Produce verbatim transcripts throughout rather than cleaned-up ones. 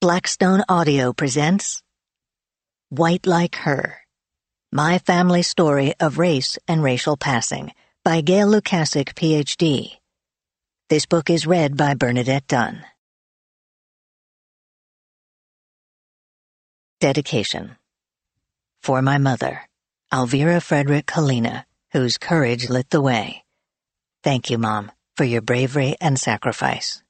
Blackstone Audio presents White Like Her, My Family Story of Race and Racial Passing by Gail Lukasik, P H D. This book is read by Bernadette Dunn. Dedication. For my mother, Alvira Frederick Kalina, whose courage lit the way. Thank you, Mom, for your bravery and sacrifice.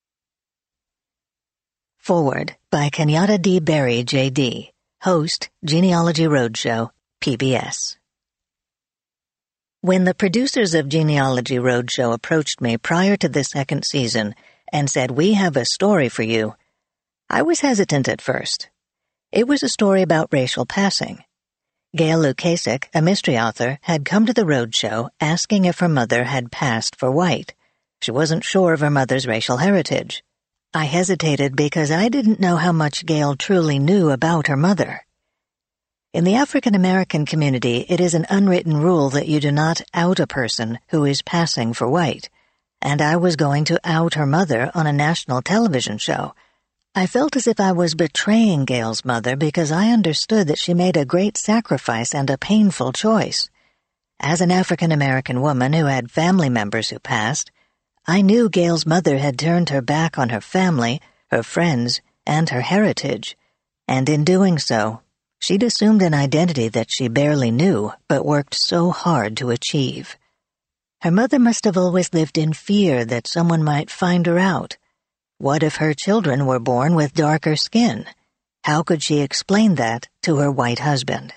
Forward by Kenyatta D. Berry, J D, host, Genealogy Roadshow, P B S. When the producers of Genealogy Roadshow approached me prior to the second season and said, "We have a story for you," I was hesitant at first. It was a story about racial passing. Gail Lukasik, a mystery author, had come to the roadshow asking if her mother had passed for white. She wasn't sure of her mother's racial heritage. I hesitated because I didn't know how much Gail truly knew about her mother. In the African American community, it is an unwritten rule that you do not out a person who is passing for white, and I was going to out her mother on a national television show. I felt as if I was betraying Gail's mother because I understood that she made a great sacrifice and a painful choice. As an African American woman who had family members who passed, I knew Gail's mother had turned her back on her family, her friends, and her heritage, and in doing so, she'd assumed an identity that she barely knew but worked so hard to achieve. Her mother must have always lived in fear that someone might find her out. What if her children were born with darker skin? How could she explain that to her white husband?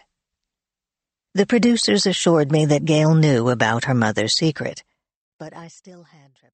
The producers assured me that Gail knew about her mother's secret, but I still had